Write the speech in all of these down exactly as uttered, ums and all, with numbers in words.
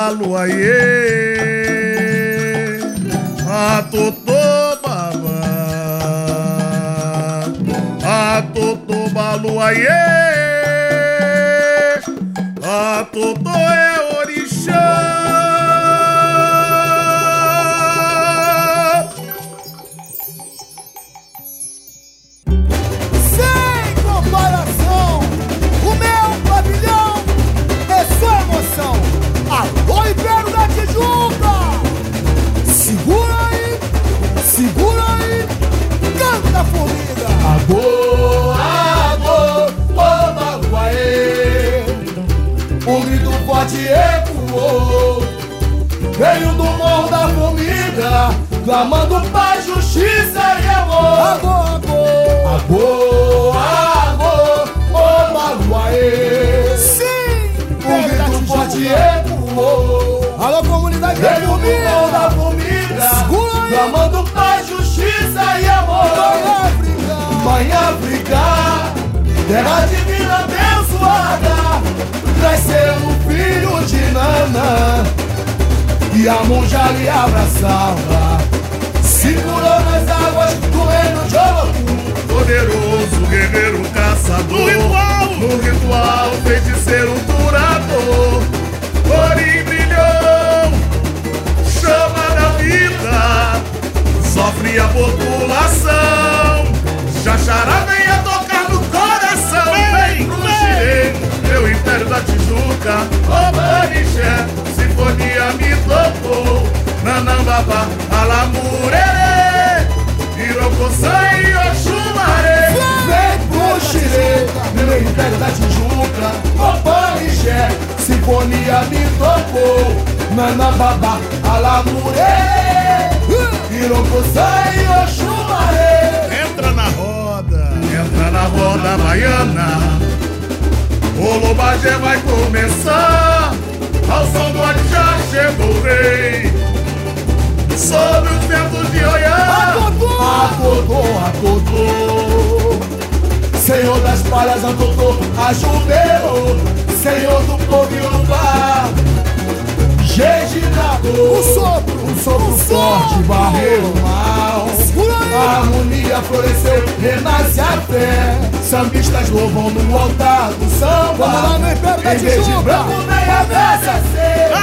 baluaiê, a totô balá, a totô baluaiê, a totô é orixá. Alô, Império da Tijuca! Segura aí, segura aí, canta, formiga! Agô, agô, ô baluaiê, o grito forte ecoou, veio do morro da formiga, clamando paz, justiça e amor. Agô, agô, agô, agô, ô baluaiê, sim, o grito forte ecoou. Alô, comunidade da formiga, da formiga, clamando paz, justiça e amor. Mãe África, terra divina abençoada, cresceu o filho de Nanã, e a monja lhe abraçava, segurou nas águas do reino de Olocum. Poderoso guerreiro caçador, no ritual, no ritual feiticeiro curador, Orim brilhou, chama da vida, sofre a população, Xaxará vem a tocar no coração. Vem pro Xirê, meu Império da Tijuca, ô Manixé, sinfonia me tocou, Nanambaba, Alamurerê, Irocoçã e Oxumaré. Vem pro Xirê, meu Império da Tijuca, ô Manixé, sinfonia me tocou, Nanambaba, Alamurerê, Irocoçã e Oxumaré. Entra na roda, entra na roda baiana, o Lobagé vai começar, ao som do Adjá chegou o rei, sobre os ventos de Oiá. Atotô, atotô, Senhor das palhas, atotô, ajubeiro, Senhor do povo Yorubá, Jejinador, um sopro, um sopro forte, barreiro o mal, a harmonia floresceu, renasce a fé, sambistas louvam no altar do samba, vamos lá no Império da em verde Tijuca, branco vem a agradecer.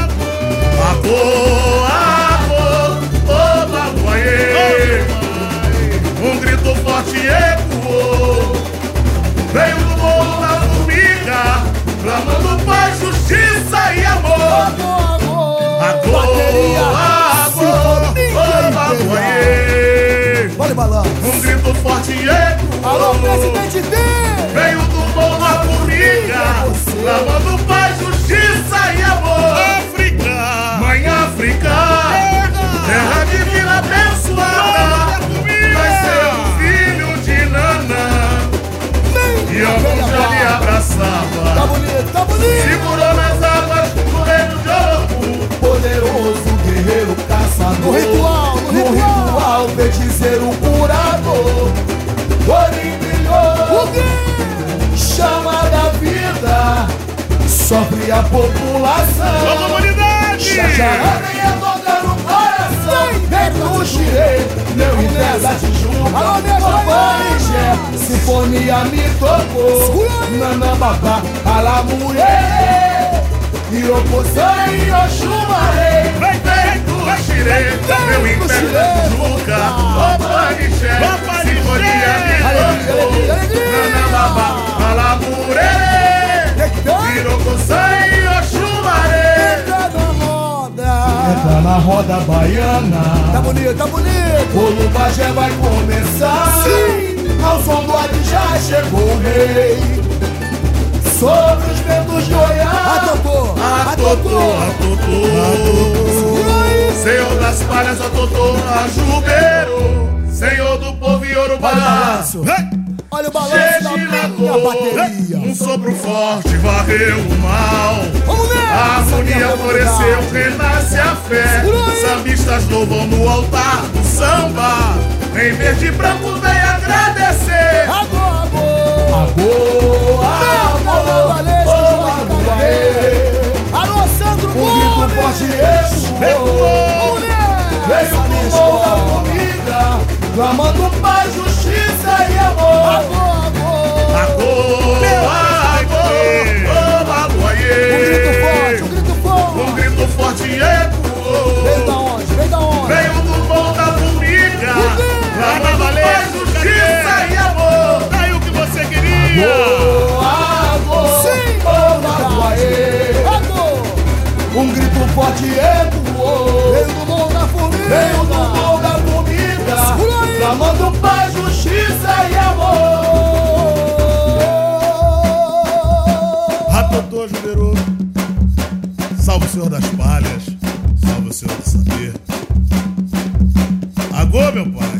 Agô, agô, ô baluaiê, um grito forte ecoou, veio do morro da formiga, clamando paz, justiça e amor. Agô, agô, ô baluaiê, vale balanço, um grito forte ecoou. Alô, presidente D, veio do morro da formiga, clamando paz, justiça e amor. África, mãe África, terra divina abençoada, vai ser o filho de Nanã, e a monja lhe abraçava, tá bonito, tá bonito, segurou nas águas do reino de Olocum. Poderoso guerreiro caçador, no ritual, no no ritual, ritual feiticeiro curador, Orim brilhou, chama da vida, sofre a população. A comunidade! Xaxará vem a tocar no coração. Vem pro Xirê, meu Império da Tijuca, ô Manixé, sinfonia me tocou, Nanambaba, Alamurerê, Irocoçã e Oxumaré. Vem, vem pro Xirê, meu Império da Tijuca, ô Manixé, sinfonia me tocou, Nanambaba, Alamurerê, Irocoçã e Oxumaré. Entra na roda baiana, tá bonito, tá bonito, o Lubagé vai começar. sim, ao som do Adjá chegou o rei, sobre os ventos de Oiá. atotô, Atotô, atotô, Senhor das palhas, atotô, ajubeiro, Senhor do povo Yorubá. olha o balanço da minha bateria, um sopro forte varreu o mal, vamos nessa, a harmonia floresceu, renasce a fé, sambistas louvam no altar do samba, em verde e branco vem agradecer. agô, agô, Agô, agô, alô, ô baluaiê, alô, Leandro um grito forte ecoou. Veio do bom da comida, clamando paz, justiça e amor. Agô, agô. Agô, agô, Um grito forte, um grito forte. um grito forte ecoou. Veio da onde? Veio da onde? Veio do bom da formiga, clamando paz, justiça e amor. Tá aí o que você queria. Agô, Sim, agô, aê. Agô. Um grito forte ecoou. Veio do bom da formiga. Veio do bom da comida, Segura aí. clamando paz, justiça e amor. Ratotô Juberô, salve o Senhor das Palhas, salve o Senhor do Saber. Agô, meu pai.